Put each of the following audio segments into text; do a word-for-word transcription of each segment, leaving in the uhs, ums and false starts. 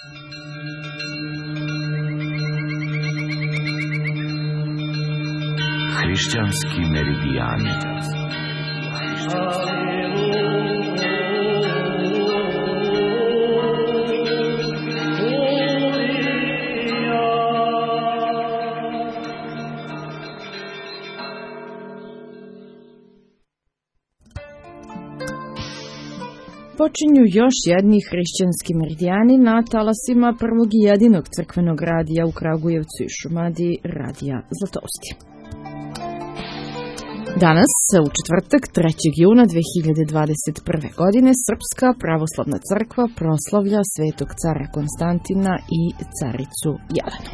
Hrišćanski meridijani. Počinju još jedni hrišćanski meridijani na talasima prvog i jedinog crkvenog radija u Kragujevcu i Šumadiji, radija Zlatousti. Danas, u četvrtak, trećeg juna dve hiljade dvadeset prve. godine, Srpska pravoslavna crkva proslavlja svetog cara Konstantina i caricu Jelenu.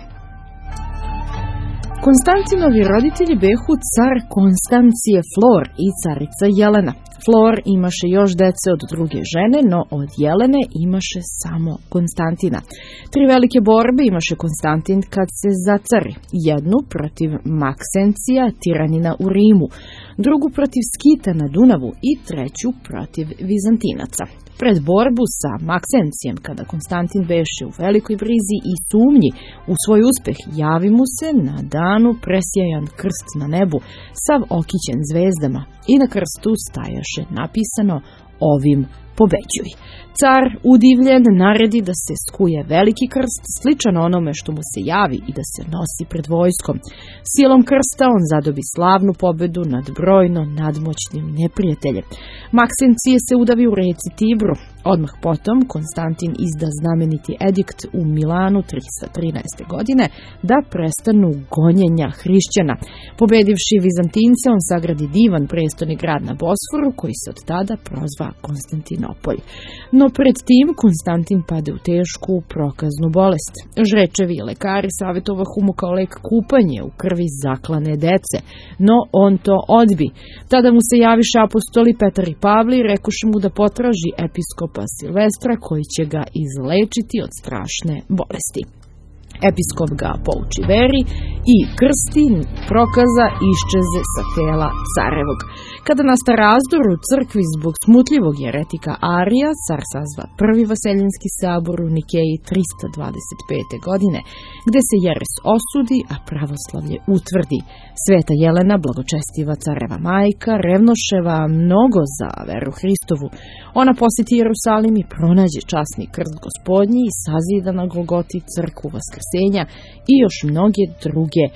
Konstantinovi roditelji behu car Konstancije Flor i carica Jelena. Flor imaše još dece od druge žene, no od Jelene imaše samo Konstantina. Tri velike borbe imaše Konstantin kad se zacari. Jednu protiv Maksencija, tiranina u Rimu, drugu protiv Skita na Dunavu i treću protiv Vizantinaca. Pred borbu sa Maksencijem, kada Konstantin beše u velikoj brizi i sumnji u svoj uspeh, javi mu se na danu presjajan krst na nebu, sav okićen zvezdama, i na krstu stajaše napisano: ovim pobeđuj. Car, udivljen, naredi da se skuje veliki krst, sličan onome što mu se javi i da se nosi pred vojskom. Silom krsta on zadobi slavnu pobedu nad brojno nadmoćnim neprijateljem. Maksencije se udavi u reci Tibru. Odmah potom Konstantin izda znameniti edikt u Milanu tristo trinaeste. godine da prestanu gonjenja hrišćana. Pobedivši Vizantince, on sagradi divan prestoni grad na Bosforu, koji se od tada prozva Konstantinopolj. No pred tim Konstantin pade u tešku prokaznu bolest. Žrečevi i lekari savjetovahu mu kao lek kupanje u krvi zaklane dece, no on to odbi. Tada mu se javiše apostoli Petar i Pavle i rekuše mu da potraži episkopa Silvestra, koji će ga izlečiti od strašne bolesti. Episkop ga pouči veri i krsti, prokaza iščeze sa tela carevog. Kada nasta razdor u crkvi zbog smutljivog jeretika Arija, car sazva prvi vaseljenski sabor u Nikeji tristo dvadeset pete. godine, gde se jeres osudi, a pravoslavlje utvrdi. Sveta Jelena, blagočestiva careva majka, revnoševa mnogo za veru Hristovu. Ona posjeti Jerusalim i pronađe časni krst Gospodnji i sazida na Golgoti crkvu Vaskrsenja i još mnoge druge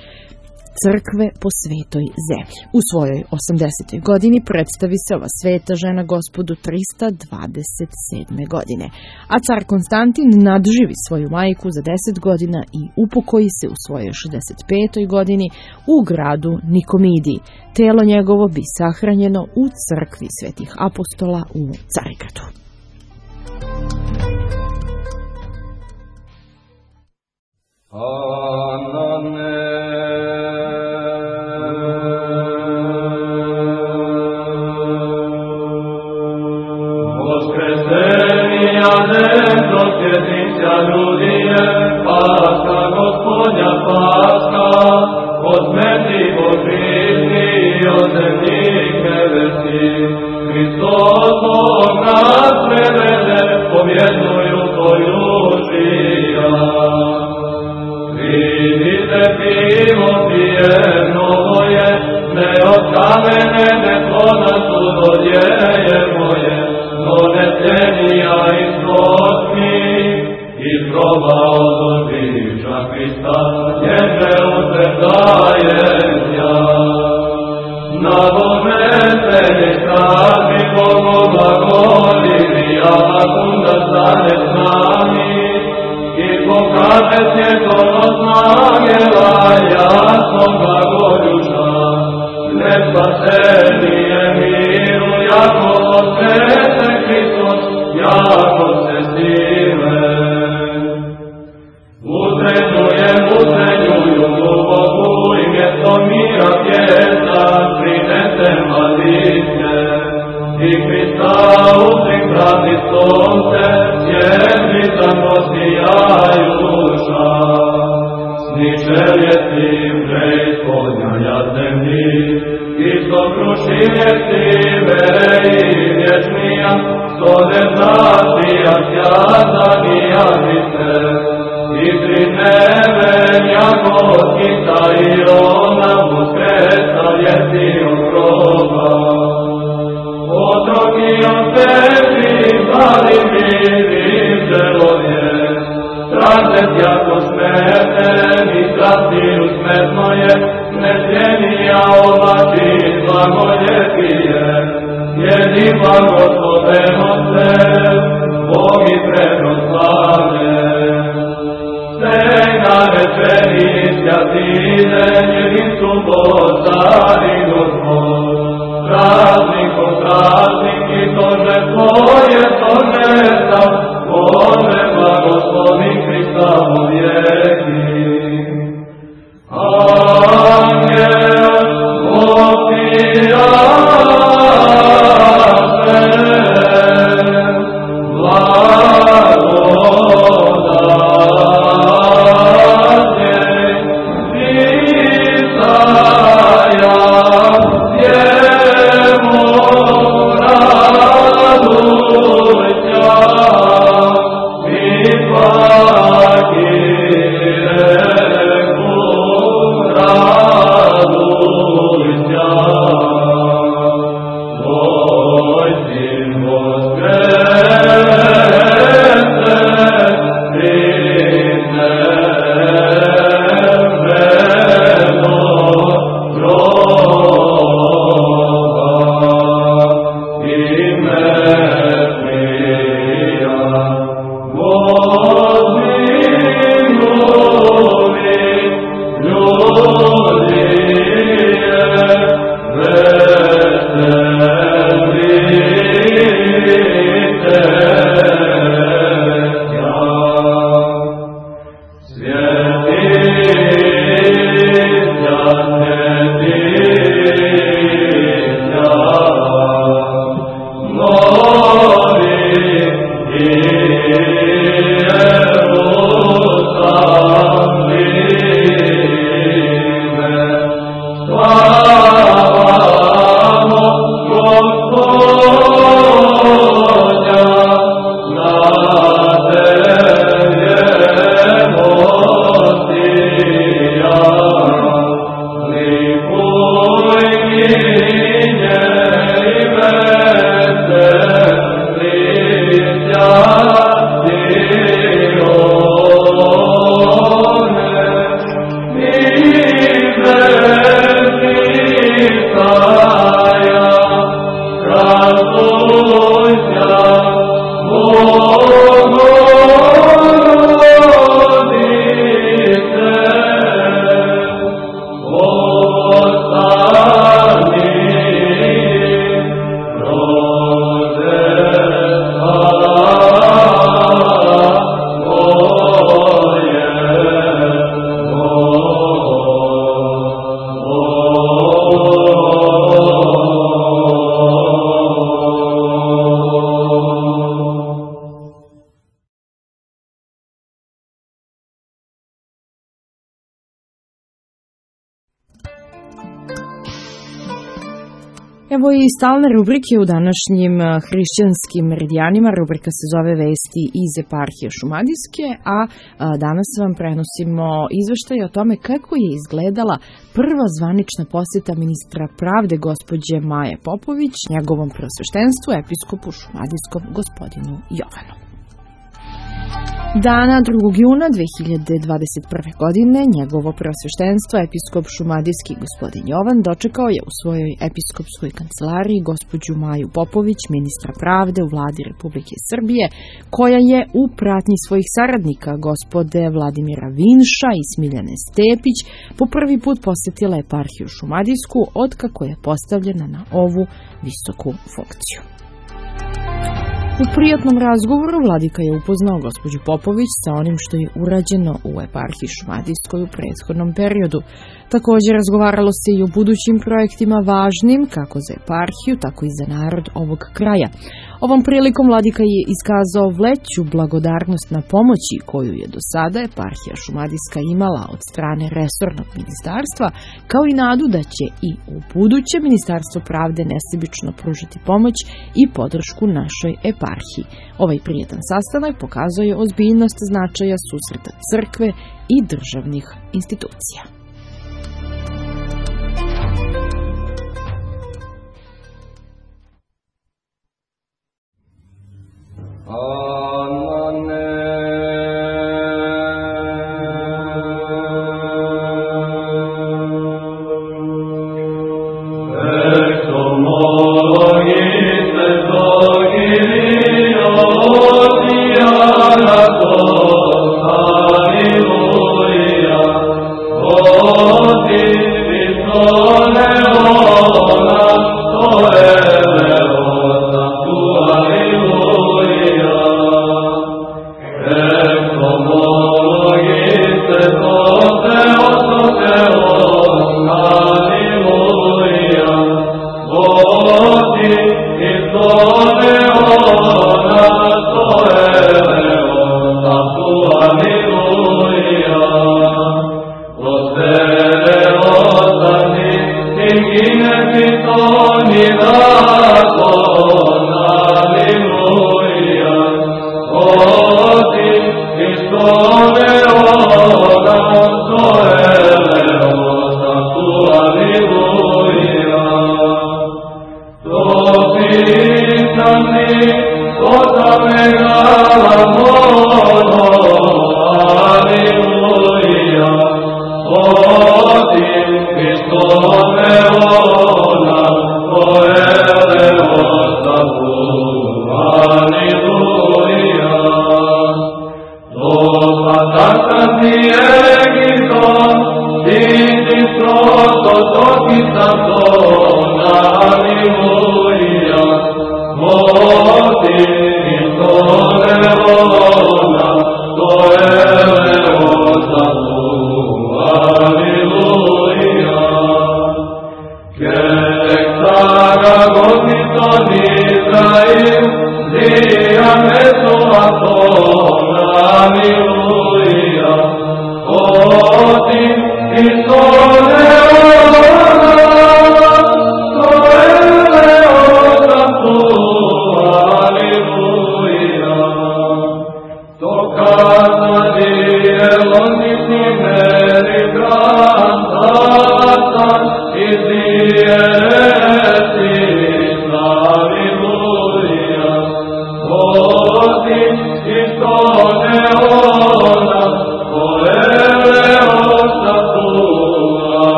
crkve po svetoj zemlji. U svojoj osamdesetoj. godini predstavi se ova sveta žena Gospodu tristo dvadeset sedme. godine, a car Konstantin nadživi svoju majku za deset godina i upokoji se u svojoj šezdeset petoj. godini u gradu Nikomidiji. Telo njegovo bi sahranjeno u crkvi svetih apostola u Carigradu. So ne znači, ja ja da mi ja mi se neven jako odkitaio nam uskresao jesi od groba. Otrokio sebi zvali mirim želodje, stražet jako smeten i strasti usmetno je, nesjenija oblači blagoljepije, jedi blagosloveno se, Bog i preproslavljen. Sega večeri sjatine, njegim su postari Gospod, praznik o praznik i tože tvoje tože sam, Bože blagoslovi Hrista u vijeki. Angel, opiraše, blagodatnje, Isaja, Djevo, radujća, mi plakire, radujća, tvoj sin voskrese, prizneveno groba i mrtvija. Возмилуй, людие, веселитеся. Светися, светися, нови Иерусалиме, славамо Господня на земле Мостия. Ликуй, гине и веселися, Evo i stalne rubrike u današnjim hrišćanskim meridijanima. Rubrika se zove Vesti iz eparhije Šumadijske, a danas vam prenosimo izveštaj o tome kako je izgledala prva zvanična posjeta ministra pravde gospođe Maje Popović njegovom preosveštenstvu, episkopu Šumadijskom gospodinu Jovanu. Dana drugog juna dve hiljade dvadeset prve. godine njegovo preosveštenstvo, episkop Šumadijski gospodin Jovan, dočekao je u svojoj episkopskoj kancelariji gospođu Maju Popović, ministra pravde u vladi Republike Srbije, koja je u pratnji svojih saradnika, gospode Vladimira Vinša i Smiljane Stepić, po prvi put posjetila eparhiju Šumadijsku otkako je postavljena na ovu visoku funkciju. U prijatnom razgovoru vladika je upoznao gospođu Popović sa onim što je urađeno u eparhiji Šumadijskoj u prethodnom periodu. Također razgovaralo se i o budućim projektima važnim kako za eparhiju, tako i za narod ovog kraja. Ovom prilikom vladika je iskazao vleću blagodarnost na pomoći koju je do sada eparhija šumadijska imala od strane resornog ministarstva, kao i nadu da će i u buduće Ministarstvo pravde nesebično pružiti pomoć i podršku našoj eparhiji. Ovaj prijetan sastanak pokazuje ozbiljnost značaja susreta crkve i državnih institucija.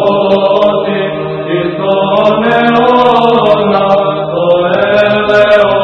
Alleluia,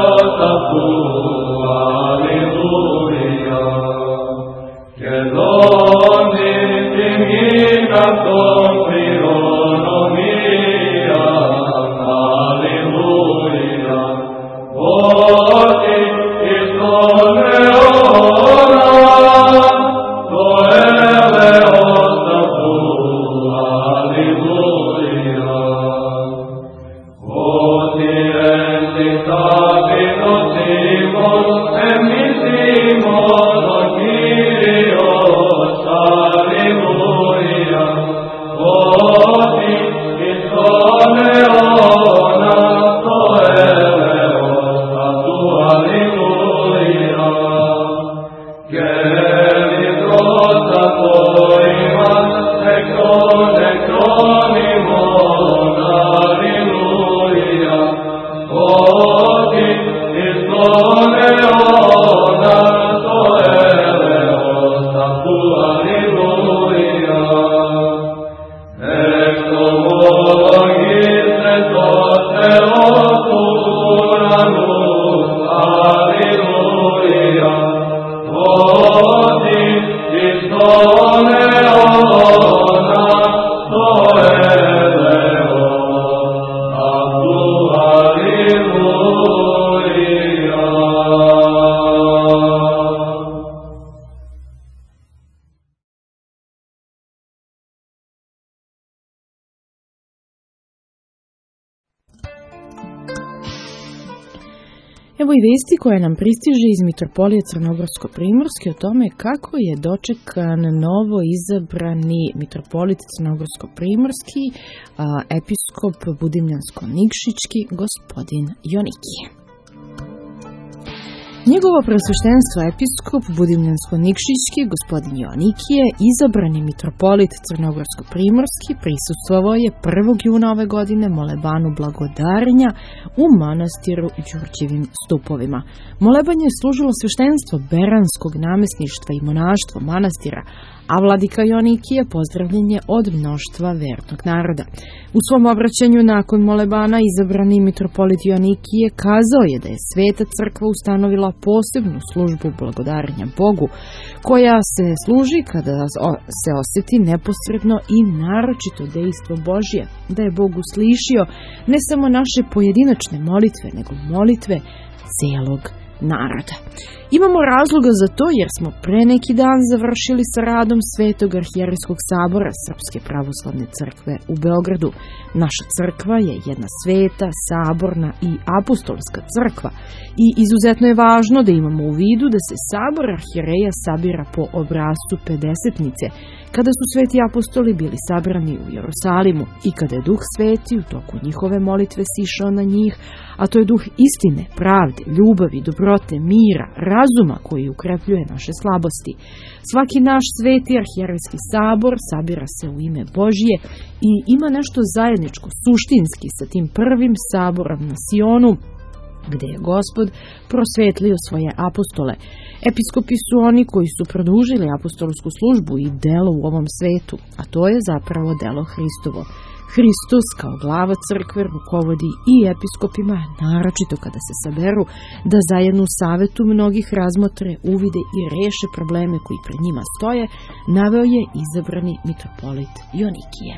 Evo i vesti koja nam pristiže iz Mitropolije Crnogorsko-Primorske o tome kako je dočekan novo izabrani mitropolit Crnogorsko-Primorski, episkop Budimljansko-Nikšićki, gospodin Jonikije. Njegovo preosveštenstvo episkop Budimljansko-Nikšićki, gospodin Jonikije, izabrani mitropolit Crnogorsko-Primorski, prisustvovao je prvog juna ove godine molebanu blagodarenja u manastiru Đurđevim stupovima. Molebanje je služilo sveštenstvo beranskog namesništva i monaštvo manastira, a vladika Jonikije pozdravljen je od mnoštva vernog naroda. U svom obraćanju nakon molebana izabrani mitropolit Jonikije kazao je da je Sveta crkva ustanovila posebnu službu blagodarenja Bogu, koja se služi kada se osjeti neposredno i naročito dejstvo Božje, da je Bog uslišio ne samo naše pojedinačne molitve, nego molitve celog naroda. Imamo razloga za to jer smo pre neki dan završili sa radom Svetog arhijerejskog sabora Srpske pravoslavne crkve u Beogradu. Naša crkva je jedna sveta, saborna i apostolska crkva i izuzetno je važno da imamo u vidu da se sabor arhijereja sabira po obrascu pedesetnice, kada su sveti apostoli bili sabrani u Jerusalimu i kada je Duh Sveti u toku njihove molitve sišao na njih, a to je duh istine, pravde, ljubavi, dobrote, mira, razuma koji ukrepljuje naše slabosti. Svaki naš sveti arhijerejski sabor sabira se u ime Božje i ima nešto zajedničko, suštinski sa tim prvim saborom na Sionu, gde je Gospod prosvetlio svoje apostole. Episkopi su oni koji su produžili apostolsku službu i delo u ovom svetu, a to je zapravo delo Hristovo. Hristos kao glava crkve rukovodi i episkopima, naročito kada se saberu, da zajedno u savetu mnogih razmotre, uvide i reše probleme koji pred njima stoje, naveo je izabrani mitropolit Jonikije.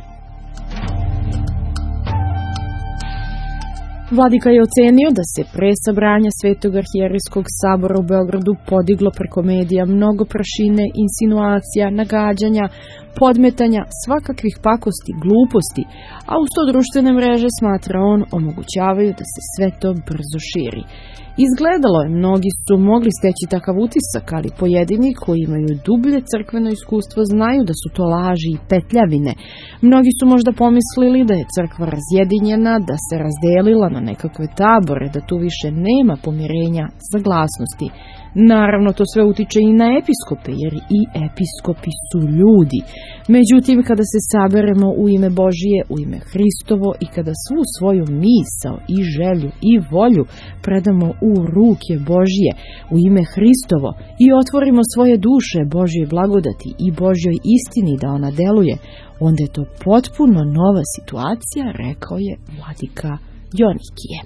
Vladika je ocenio da se pre sabranja Svetog arhijerejskog sabora u Beogradu podiglo preko medija mnogo prašine, insinuacija, nagađanja, podmetanja, svakakvih pakosti, gluposti, a uz to društvene mreže, smatra on, omogućavaju da se sve to brzo širi. Izgledalo je, mnogi su mogli steći takav utisak, ali pojedini koji imaju dublje crkveno iskustvo znaju da su to laži i petljavine. Mnogi su možda pomislili da je crkva razjedinjena, da se razdelila na nekakve tabore, da tu više nema pomirenja, saglasnosti. Naravno, to sve utiče i na episkope, jer i episkopi su ljudi. Međutim, kada se saberemo u ime Božije, u ime Hristovo i kada svu svoju misao i želju i volju predamo u ruke Božije, u ime Hristovo i otvorimo svoje duše Božje blagodati i Božjoj istini da ona deluje, onda je to potpuno nova situacija, rekao je vladika Jonikije.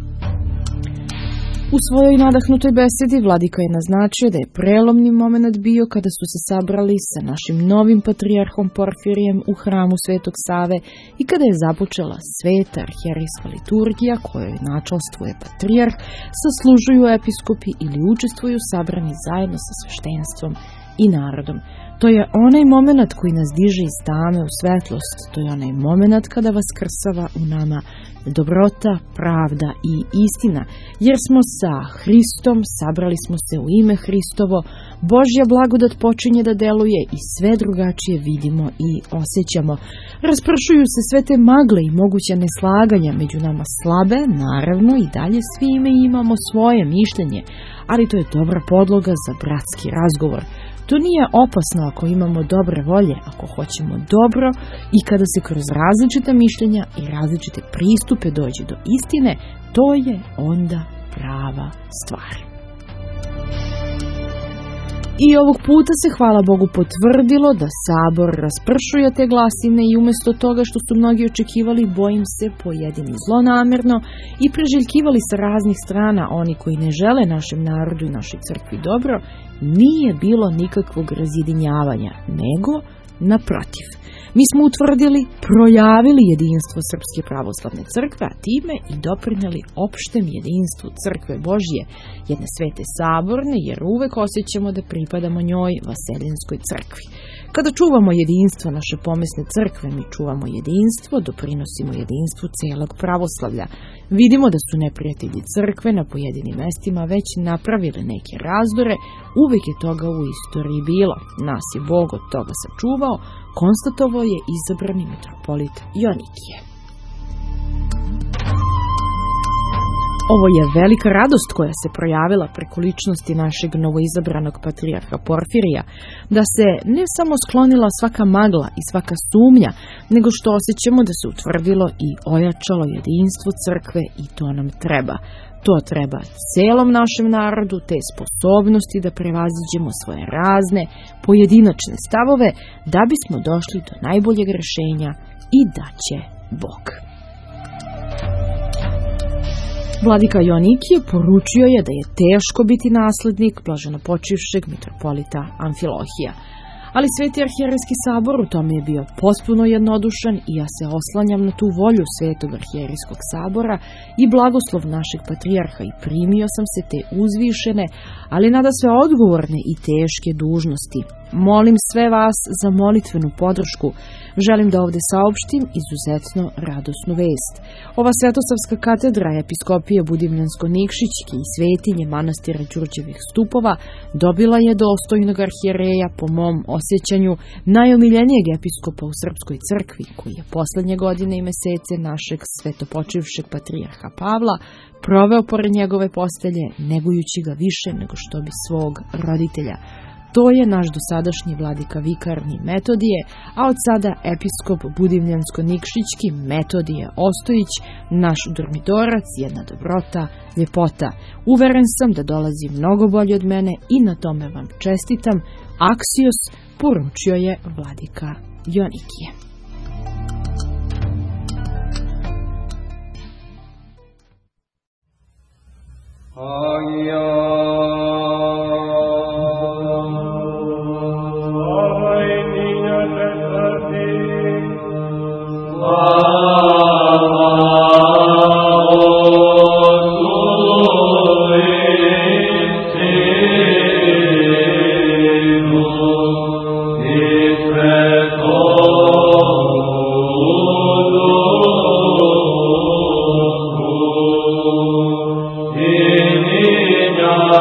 U svojoj nadahnutoj besedi vladika je naznačio da je prelomni moment bio kada su se sabrali sa našim novim patrijarhom Porfirijem u hramu Svetog Save i kada je započela sveta arhijerejska liturgija kojoj načelstvuje patrijarh, saslužuju episkopi ili učestvuju sabrani zajedno sa sveštenstvom i narodom. To je onaj moment koji nas diže iz tame u svetlost, to je onaj moment kada vaskrsava u nama dobrota, pravda i istina, jer smo sa Hristom, sabrali smo se u ime Hristovo, Božja blagodat počinje da deluje i sve drugačije vidimo i osjećamo. Raspršuju se sve te magle i moguća neslaganja među nama slabe, naravno i dalje svi ime imamo svoje mišljenje, ali to je dobra podloga za bratski razgovor. To nije opasno ako imamo dobre volje, ako hoćemo dobro i kada se kroz različita mišljenja i različite pristupe dođe do istine, to je onda prava stvar. I ovog puta se, hvala Bogu, potvrdilo da sabor raspršuje te glasine i umjesto toga što su mnogi očekivali, bojim se, pojedini zlonamerno i preželjkivali sa raznih strana oni koji ne žele našem narodu i našoj crkvi dobro, nije bilo nikakvog razjedinjavanja, nego naprotiv. Mi smo utvrdili, projavili jedinstvo Srpske pravoslavne crkve, a time i doprineli opštem jedinstvu Crkve Božje, jedne svete saborne, jer uvek osjećamo da pripadamo njoj, Vaseljenskoj crkvi. Kada čuvamo jedinstvo naše pomesne crkve, mi čuvamo jedinstvo, doprinosimo jedinstvu celog pravoslavlja. Vidimo da su neprijatelji crkve na pojedinim mestima već napravili neke razdore, uvek je toga u istoriji bilo. Nas je Bog od toga sačuvao, konstatovao je izabrani mitropolit Joanikije. Ovo je velika radost koja se projavila preko ličnosti našeg novoizabranog patrijarha Porfirija, da se ne samo sklonila svaka magla i svaka sumnja, nego što osjećamo da se utvrdilo i ojačalo jedinstvo crkve i to nam treba. To treba celom našem narodu, te sposobnosti da prevaziđemo svoje razne, pojedinačne stavove, da bismo došli do najboljeg rešenja i da će Bog. Vladika Joanikije poručio je da je teško biti naslednik blaženopočivšeg mitropolita Amfilohija. Ali Sveti arhijerejski sabor u tome je bio potpuno jednodušan i ja se oslanjam na tu volju Svetog arhijerejskog sabora i blagoslov našeg patrijarha i primio sam se te uzvišene, ali nada sve odgovorne i teške dužnosti. Molim sve vas za molitvenu podršku. Želim da ovde saopštim izuzetno radosnu vest. Ova Svetosavska katedra episkopije Budimljansko-Nikšićke i svetinje manastira Đurđevih stupova dobila je dostojnog arhijereja, po mom osjećanju, najomiljenijeg episkopa u Srpskoj crkvi, koji je poslednje godine i mesece našeg svetopočivšeg patrijarha Pavla proveo pored njegove postelje, negujući ga više nego što bi svog roditelja. To je naš dosadašnji vladika vikarni Metodije, a od sada episkop Budimljansko-Nikšićki Metodije Ostojić, naš dormitorac, jedna dobrota, ljepota. Uveren sam da dolazi mnogo bolje od mene i na tome vam čestitam. Aksios, poručio je vladika Joanikije. Yeah.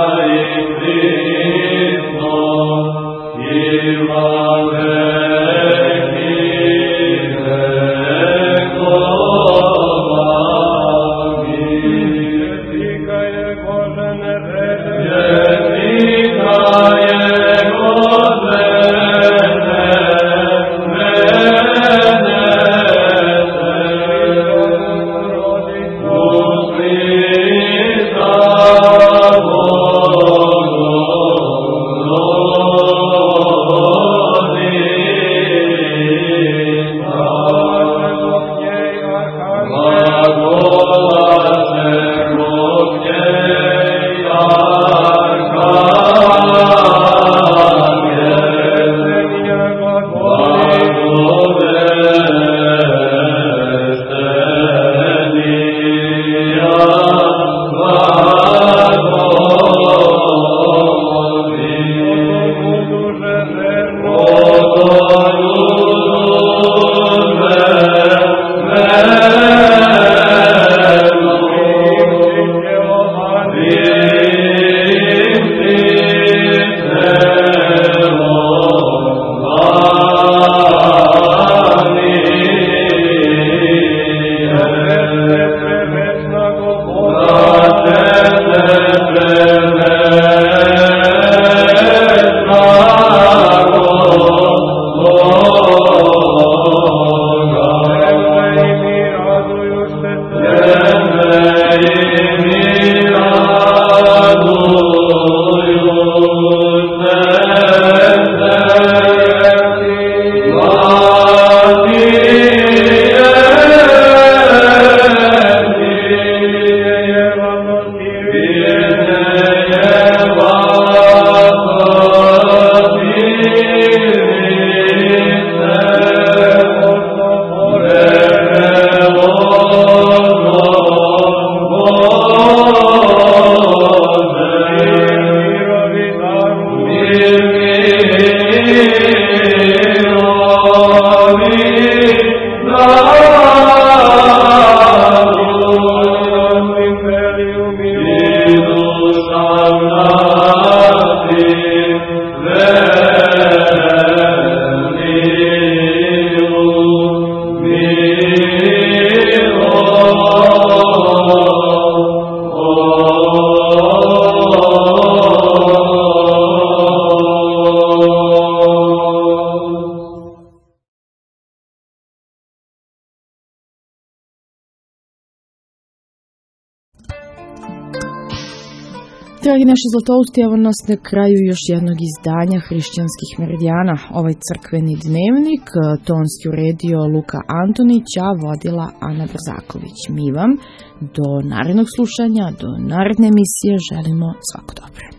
Dragi naši zlatousti, evo nas na kraju još jednog izdanja Hrišćanskih meridijana. Ovaj crkveni dnevnik tonski uredio Luka Antonić, a vodila Ana Brzaković. Mi vam do narednog slušanja, do naredne emisije želimo svako dobro.